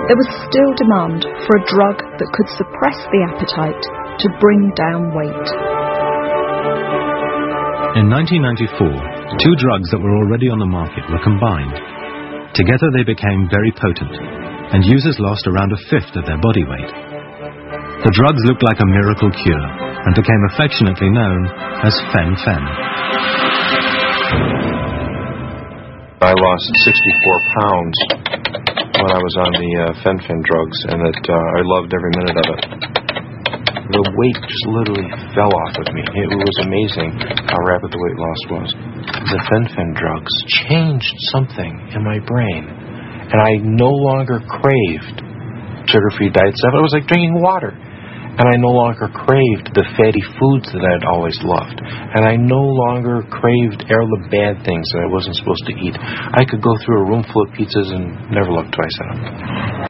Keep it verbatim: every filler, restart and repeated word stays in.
there was still demand for a drug that could suppress the appetite to bring down weight. In nineteen ninety-four, two drugs that were already on the market were combined. Together they became very potent, and users lost around a fifth of their body weight. The drugs looked like a miracle cure and became affectionately known as Fen-Phen. I lost sixty-four pounds when I was on the uh, Fen-Phen drugs, and it, uh, I loved every minute of it. The weight just literally fell off of me. It was amazing how rapid the weight loss was. The Fen-Phen drugs changed something in my brain, and I no longer craved sugar-free diet stuff. It was like drinking water. And I no longer craved the fatty foods that I'd always loved. And I no longer craved all the bad things that I wasn't supposed to eat. I could go through a room full of pizzas and never look twice at them.